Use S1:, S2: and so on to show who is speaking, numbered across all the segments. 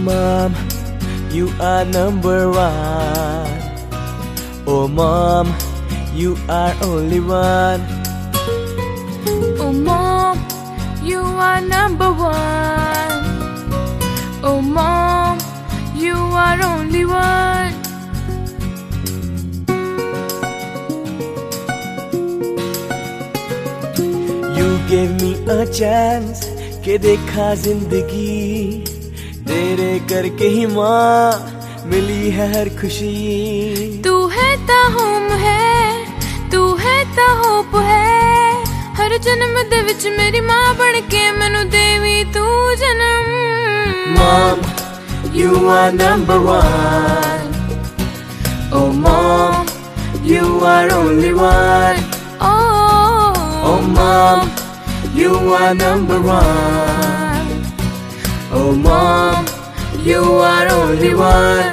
S1: Mom, you are number one. Oh Mom, you are only one.
S2: Oh Mom, you are number one. Oh Mom, you are only one.
S1: You gave me a chance के देखा जिंदगी, तेरे करके ही माँ मिली है हर खुशी।
S2: तू है ता होम है, तू है ता होप है, हर जन्म दे विच मेरी माँ बन के मैनू देवी तू जन्म।
S1: Mom, you are number one. Oh Mom, you are only one. Oh Mom, you are number one. Oh Mom, you are only one.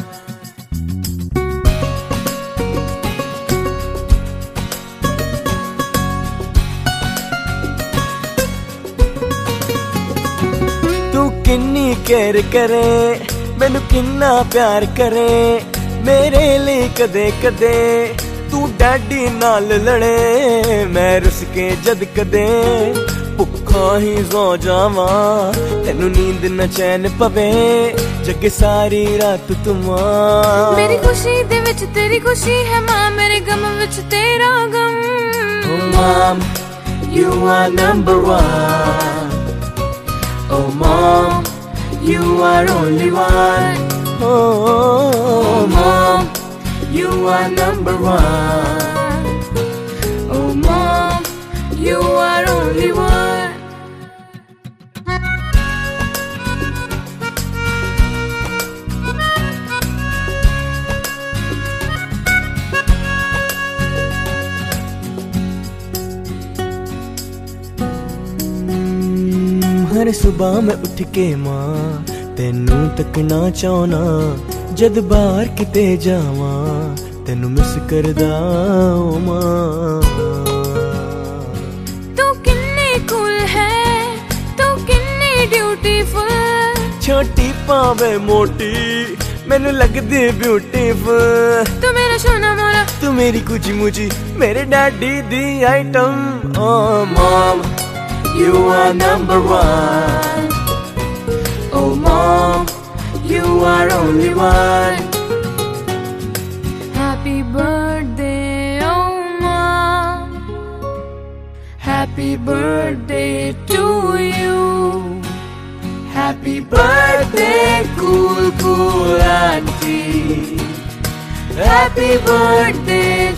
S1: तू किन्नी केयर करे, मैनू किन्ना प्यार करे, मेरे लिए कदे कदे तू डैडी नाल लड़े, मैं रुस के जद कदे भुखा ही सो जावा, तेनू नींद न चैन पवे, जगे सारी रात तू मां।
S2: मेरी खुशी दे विच तेरी खुशी है माँ, मेरे गम विच तेरा गम।
S1: Oh Mom, you are number one. Oh Mom, you are only one. Oh Mom, you are number one.
S2: Oh Mom, you are only one.
S1: हर सुबह मैं उठ के मां तेनू तकना चाहना, जद बाहर किते जावा तेनू मिस करदा ओ मां।
S2: तू किन्नी कूल है, तू किन्नी ब्यूटीफुल,
S1: छोटी पावे मोटी मैनू लगदी ब्यूटीफुल।
S2: तू मेरा सोना मोरा,
S1: तू मेरी कुची मुची मेरे डैडी दी item. Oh Mom, you are number one. Oh Mom, you are only one.
S2: Happy birthday, oh Mom. Happy birthday to you.
S1: Happy birthday, cool auntie.
S2: Happy birthday